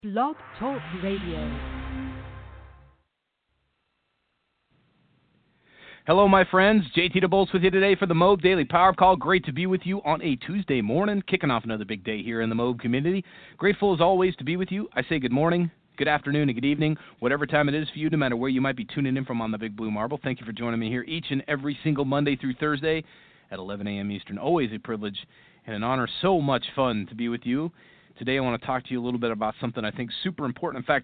Blog Talk Radio. Hello, my friends. JT DeBoltz with you today for the Mobe Daily Power Call. Great to be with you on a Tuesday morning, kicking off another big day here in the Mobe community. Grateful as always to be with you. I say good morning, good afternoon, and good evening, whatever time it is for you, no matter where you might be tuning in from on the Big Blue Marble. Thank you for joining me here each and every single Monday through Thursday at 11 a.m. Eastern. Always a privilege and an honor. So much fun to be with you. Today I want to talk to you a little bit about something I think super important. In fact,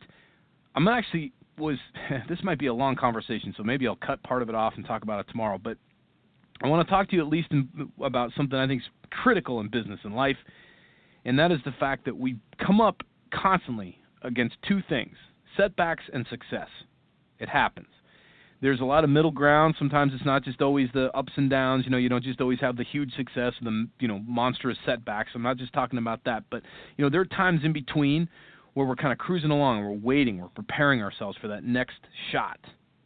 this might be a long conversation, so maybe I'll cut part of it off and talk about it tomorrow. But I want to talk to you at least about something I think is critical in business and life, and that is the fact that we come up constantly against two things, setbacks and success. It happens. There's a lot of middle ground. Sometimes it's not just always the ups and downs. You don't just always have the huge success or the, monstrous setbacks. I'm not just talking about that. But, there are times in between where we're kind of cruising along, we're waiting, we're preparing ourselves for that next shot.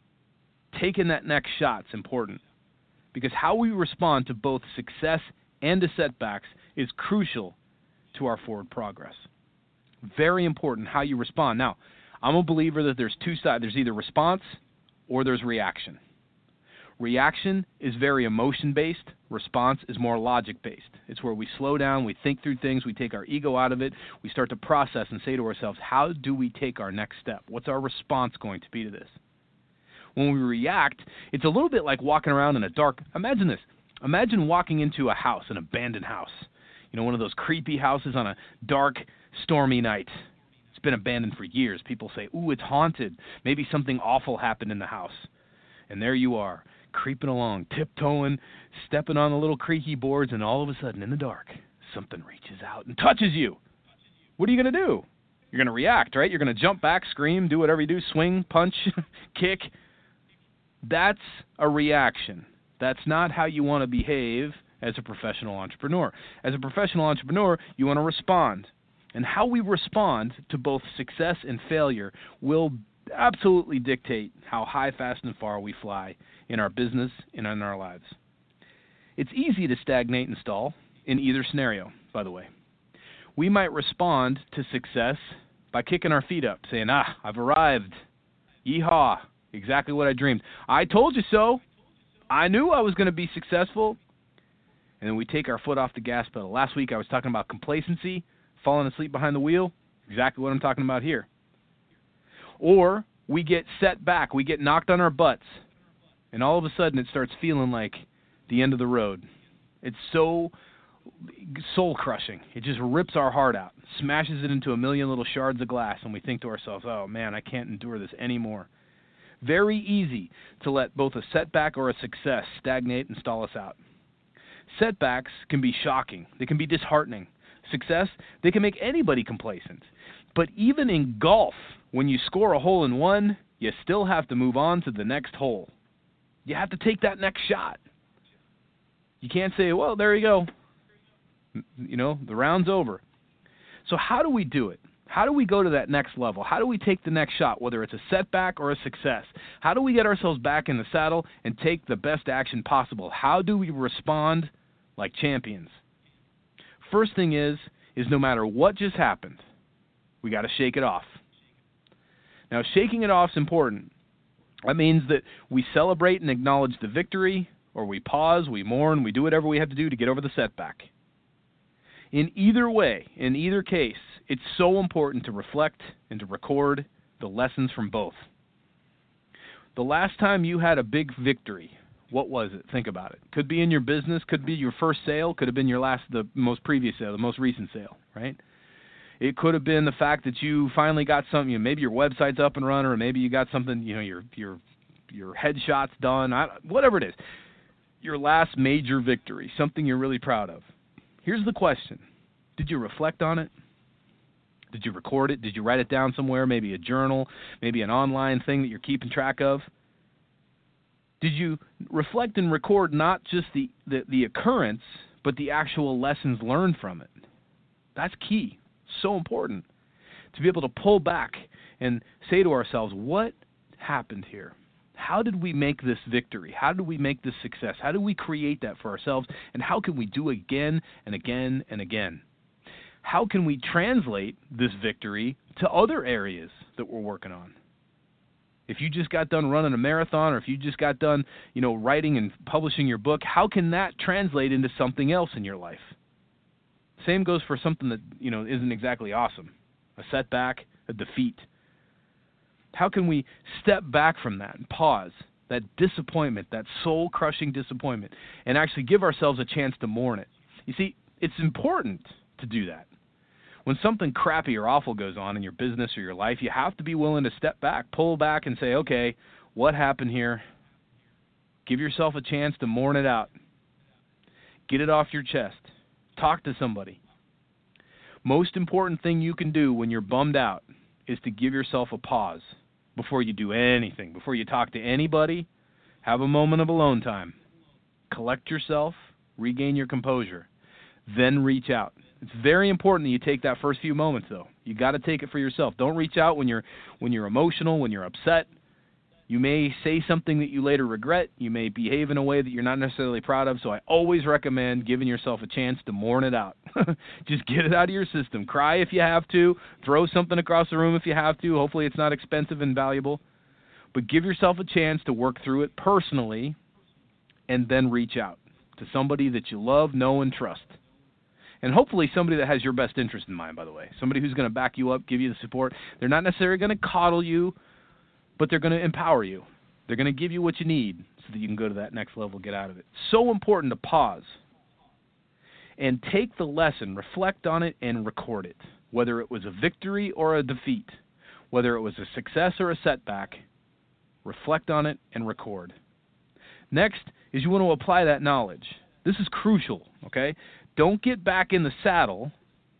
Taking that next shot's important because how we respond to both success and to setbacks is crucial to our forward progress. Very important how you respond. Now, I'm a believer that there's two sides. There's either response or there's reaction. Reaction is very emotion-based. Response is more logic-based. It's where we slow down, we think through things, we take our ego out of it, we start to process and say to ourselves, how do we take our next step? What's our response going to be to this? When we react, it's a little bit like walking around in a dark... Imagine this. Imagine walking into a house, an abandoned house. One of those creepy houses on a dark, stormy night. It's been abandoned for years. People say, ooh, it's haunted. Maybe something awful happened in the house. And there you are, creeping along, tiptoeing, stepping on the little creaky boards, and all of a sudden, in the dark, something reaches out and touches you. What are you going to do? You're going to react, right? You're going to jump back, scream, do whatever you do, swing, punch, kick. That's a reaction. That's not how you want to behave as a professional entrepreneur. As a professional entrepreneur, you want to respond. And how we respond to both success and failure will absolutely dictate how high, fast, and far we fly in our business and in our lives. It's easy to stagnate and stall in either scenario, by the way. We might respond to success by kicking our feet up, saying, I've arrived. Yeehaw, exactly what I dreamed. I told you so. I knew I was going to be successful. And then we take our foot off the gas pedal. Last week I was talking about complacency, falling asleep behind the wheel, exactly what I'm talking about here. Or we get set back, we get knocked on our butts, and all of a sudden it starts feeling like the end of the road. It's so soul-crushing. It just rips our heart out, smashes it into a million little shards of glass, and we think to ourselves, oh man, I can't endure this anymore. Very easy to let both a setback or a success stagnate and stall us out. Setbacks can be shocking. They can be disheartening. Success, they can make anybody complacent. But even in golf, when you score a hole in one, you still have to move on to the next hole. You have to take that next shot. You can't say, well, there you go. The round's over. So how do we do it? How do we go to that next level? How do we take the next shot, whether it's a setback or a success? How do we get ourselves back in the saddle and take the best action possible? How do we respond like champions? First thing is no matter what just happened, we got to shake it off. Now, shaking it off is important. That means that we celebrate and acknowledge the victory, or we pause, we mourn, we do whatever we have to do to get over the setback. In either way, in either case, it's so important to reflect and to record the lessons from both. The last time you had a big victory, what was it? Think about it. Could be in your business, could be your first sale, could have been the most previous sale, the most recent sale, right? It could have been the fact that you finally got something, maybe your website's up and running, or maybe you got something, your headshot's done, whatever it is. Your last major victory, something you're really proud of. Here's the question. Did you reflect on it? Did you record it? Did you write it down somewhere, maybe a journal, maybe an online thing that you're keeping track of? Did you reflect and record not just the occurrence, but the actual lessons learned from it? That's key. So important to be able to pull back and say to ourselves, what happened here? How did we make this victory? How did we make this success? How do we create that for ourselves? And how can we do it again and again and again? how can we translate this victory to other areas that we're working on? If you just got done running a marathon, or if you just got done, writing and publishing your book, how can that translate into something else in your life? Same goes for something that, isn't exactly awesome. A setback, a defeat. How can we step back from that and pause, that disappointment, that soul-crushing disappointment, and actually give ourselves a chance to mourn it? You see, it's important to do that. When something crappy or awful goes on in your business or your life, you have to be willing to step back, pull back, and say, okay, what happened here? Give yourself a chance to mourn it out. Get it off your chest. Talk to somebody. Most important thing you can do when you're bummed out is to give yourself a pause before you do anything. Before you talk to anybody, have a moment of alone time. Collect yourself, regain your composure, then reach out. It's very important that you take that first few moments, though. You got to take it for yourself. Don't reach out when you're emotional, when you're upset. You may say something that you later regret. You may behave in a way that you're not necessarily proud of. So I always recommend giving yourself a chance to mourn it out. Just get it out of your system. Cry if you have to. Throw something across the room if you have to. Hopefully it's not expensive and valuable. But give yourself a chance to work through it personally, and then reach out to somebody that you love, know, and trust. And hopefully somebody that has your best interest in mind, by the way. Somebody who's going to back you up, give you the support. They're not necessarily going to coddle you, but they're going to empower you. They're going to give you what you need so that you can go to that next level, get out of it. So important to pause and take the lesson, reflect on it, and record it. Whether it was a victory or a defeat, whether it was a success or a setback, reflect on it and record. Next is you want to apply that knowledge. This is crucial, okay? Don't get back in the saddle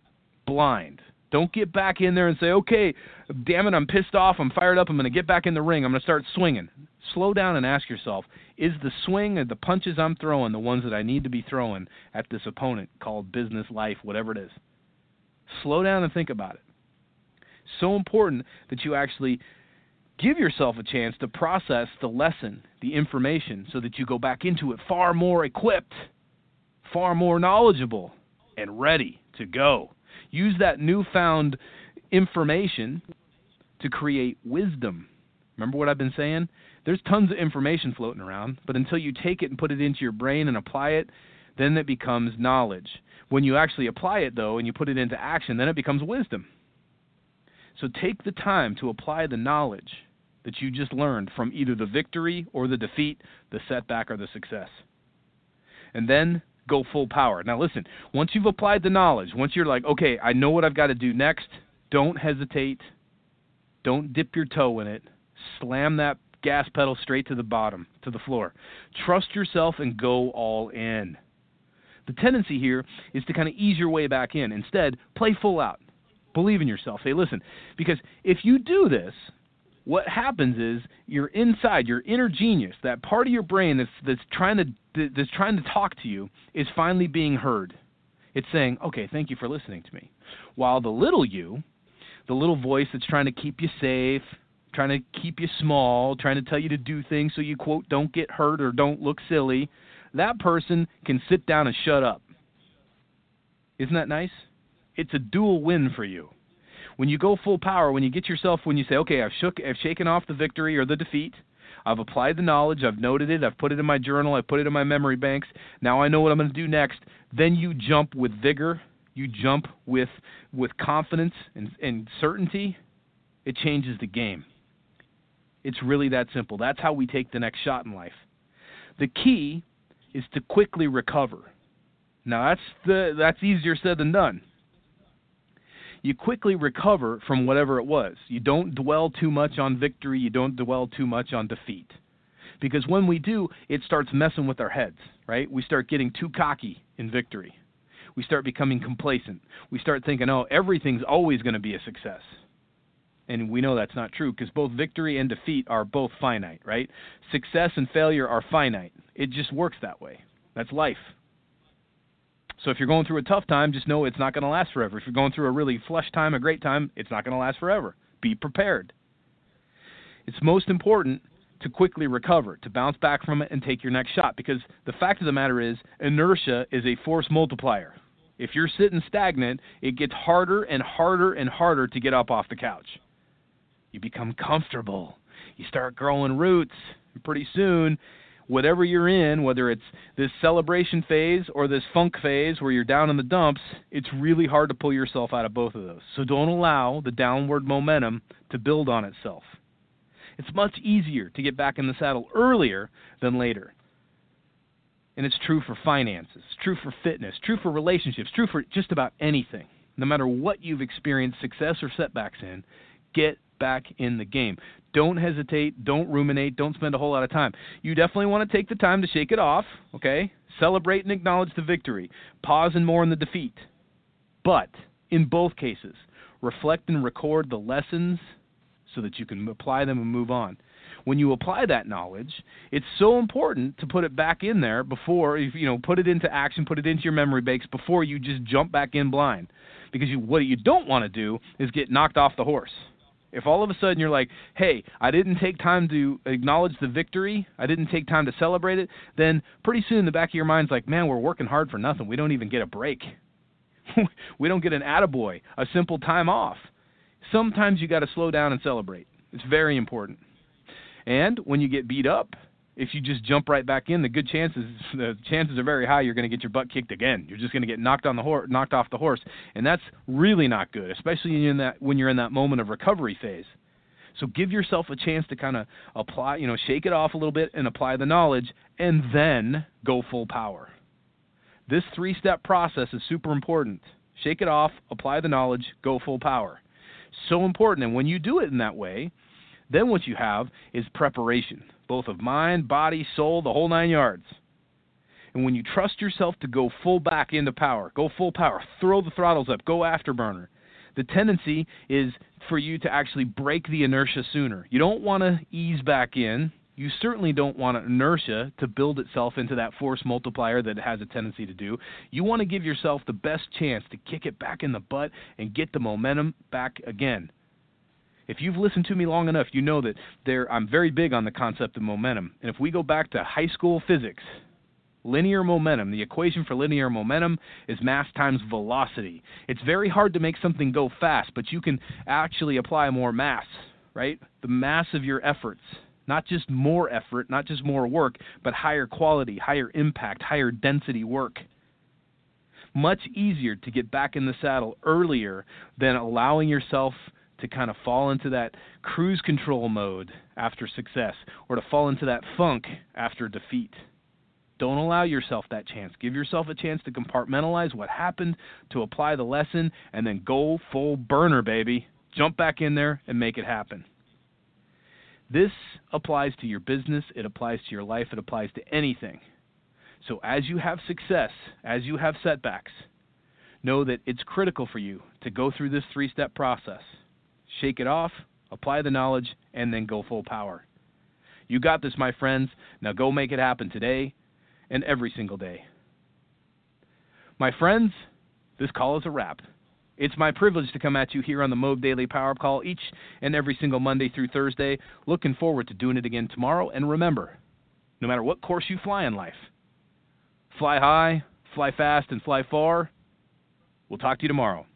blind. Don't get back in there and say, okay, damn it, I'm pissed off, I'm fired up, I'm going to get back in the ring, I'm going to start swinging. Slow down and ask yourself, is the swing or the punches I'm throwing the ones that I need to be throwing at this opponent called business, life, whatever it is? Slow down and think about it. So important that you actually give yourself a chance to process the lesson, the information, so that you go back into it far more equipped, far more knowledgeable, and ready to go. Use that newfound information to create wisdom. Remember what I've been saying? There's tons of information floating around, but until you take it and put it into your brain and apply it, then it becomes knowledge. When you actually apply it, though, and you put it into action, then it becomes wisdom. So take the time to apply the knowledge that you just learned from either the victory or the defeat, the setback or the success. And then go full power. Now listen, once you've applied the knowledge, once you're like, okay, I know what I've got to do next, don't hesitate. Don't dip your toe in it. Slam that gas pedal straight to the bottom, to the floor. Trust yourself and go all in. The tendency here is to kind of ease your way back in. Instead, play full out. Believe in yourself. Hey, listen, because if you do this, what happens is your inside, your inner genius, that part of your brain that's trying to talk to you, is finally being heard. It's saying, okay, thank you for listening to me. While the little you, the little voice that's trying to keep you safe, trying to keep you small, trying to tell you to do things so you, quote, don't get hurt or don't look silly, that person can sit down and shut up. Isn't that nice? It's a dual win for you. When you go full power, when you say, okay, I've shaken off the victory or the defeat, I've applied the knowledge, I've noted it, I've put it in my journal, I've put it in my memory banks, now I know what I'm going to do next, then you jump with vigor, you jump with confidence and certainty. It changes the game. It's really that simple. That's how we take the next shot in life. The key is to quickly recover. Now, that's easier said than done. You quickly recover from whatever it was. You don't dwell too much on victory. You don't dwell too much on defeat. Because when we do, it starts messing with our heads, right? We start getting too cocky in victory. We start becoming complacent. We start thinking, oh, everything's always going to be a success. And we know that's not true because both victory and defeat are both finite, right? Success and failure are finite. It just works that way. That's life. So if you're going through a tough time, just know it's not going to last forever. If you're going through a really flush time, a great time, it's not going to last forever. Be prepared. It's most important to quickly recover, to bounce back from it and take your next shot, because the fact of the matter is inertia is a force multiplier. If you're sitting stagnant, it gets harder and harder and harder to get up off the couch. You become comfortable. You start growing roots. And pretty soon, whatever you're in, whether it's this celebration phase or this funk phase where you're down in the dumps, it's really hard to pull yourself out of both of those. So don't allow the downward momentum to build on itself. It's much easier to get back in the saddle earlier than later. And it's true for finances, it's true for fitness, true for relationships, true for just about anything. No matter what you've experienced success or setbacks in, get back in the game. Don't hesitate, don't ruminate, don't spend a whole lot of time. You definitely want to take the time to shake it off, okay? Celebrate and acknowledge the victory. Pause and mourn the defeat. But in both cases, reflect and record the lessons so that you can apply them and move on. When you apply that knowledge, it's so important to put it back in there before, put it into action, put it into your memory banks before you just jump back in blind. Because what you don't want to do is get knocked off the horse. If all of a sudden you're like, hey, I didn't take time to acknowledge the victory, I didn't take time to celebrate it, then pretty soon the back of your mind's like, man, we're working hard for nothing. We don't even get a break. We don't get an attaboy, a simple time off. Sometimes you got to slow down and celebrate. It's very important. And when you get beat up, if you just jump right back in, the chances are very high you're going to get your butt kicked again. You're just going to get knocked off the horse, and that's really not good, especially when you're in that moment of recovery phase. So give yourself a chance to kind of apply, shake it off a little bit and apply the knowledge, and then go full power. This 3-step process is super important. Shake it off, apply the knowledge, go full power. So important, and when you do it in that way, then what you have is preparation, both of mind, body, soul, the whole 9 yards. And when you trust yourself to go full back into power, go full power, throw the throttles up, go afterburner, the tendency is for you to actually break the inertia sooner. You don't want to ease back in. You certainly don't want inertia to build itself into that force multiplier that it has a tendency to do. You want to give yourself the best chance to kick it back in the butt and get the momentum back again. If you've listened to me long enough, you know that I'm very big on the concept of momentum. And if we go back to high school physics, linear momentum, the equation for linear momentum is mass times velocity. It's very hard to make something go fast, but you can actually apply more mass, right? The mass of your efforts. Not just more effort, not just more work, but higher quality, higher impact, higher density work. Much easier to get back in the saddle earlier than allowing yourself to kind of fall into that cruise control mode after success or to fall into that funk after defeat. Don't allow yourself that chance. Give yourself a chance to compartmentalize what happened, to apply the lesson, and then go full burner, baby. Jump back in there and make it happen. This applies to your business. It applies to your life. It applies to anything. So as you have success, as you have setbacks, know that it's critical for you to go through this 3-step process. Shake it off, apply the knowledge, and then go full power. You got this, my friends. Now go make it happen today and every single day. My friends, this call is a wrap. It's my privilege to come at you here on the Moog Daily Power Call each and every single Monday through Thursday. Looking forward to doing it again tomorrow. And remember, no matter what course you fly in life, fly high, fly fast, and fly far. We'll talk to you tomorrow.